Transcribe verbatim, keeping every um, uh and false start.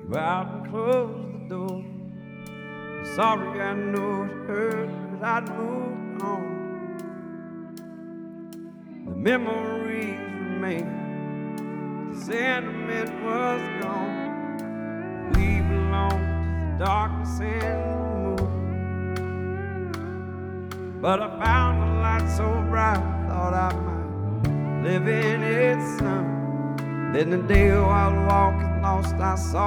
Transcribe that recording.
Go out and close the door. I'm sorry, I know it hurt, but I'd moved on. The memories remain, the sentiment was gone. We belong to the darkness and the moon. But I found the light so bright, thought I might live in its sun. Then the day while walking lost, I saw